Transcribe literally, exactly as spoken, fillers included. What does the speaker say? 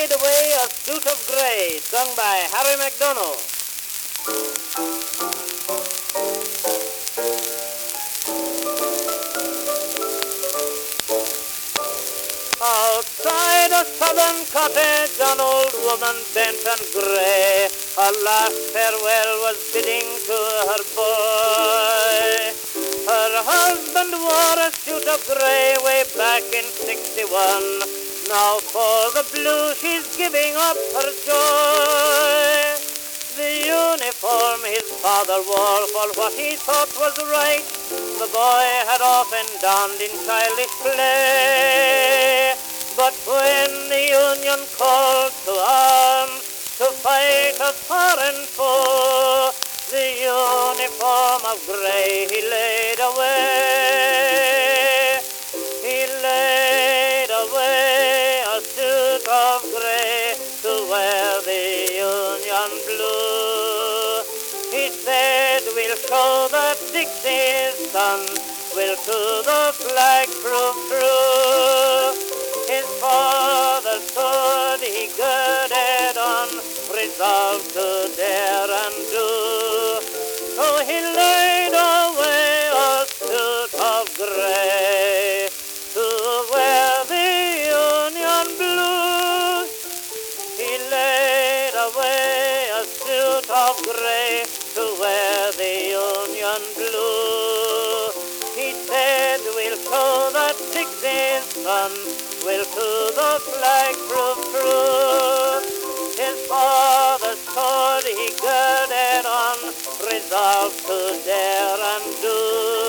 laid away a suit of grey, sung by Harry MacDonald. Outside a southern cottage, an old woman bent and grey, a last farewell was bidding to her boy. Her husband wore a suit of grey way back in sixty-one. Now for the blue she's giving up her joy. The uniform his father wore for what he thought was right, the boy had often donned in childish play. But when the Union called to arms to fight a foreign foe, the uniform of grey he laid away. He laid away a suit of grey to wear the Union blue. He said, we'll show that Dixie's sons will to the flag prove true. His father stood, he girded on, resolved to dare and do. So he laid away a suit of grey to wear the Union blue. He laid away a suit of grey to wear the Union blue. He said, we'll show that Dixie's son will to the flag prove true. His father's sword he girded on, resolved to dare and do.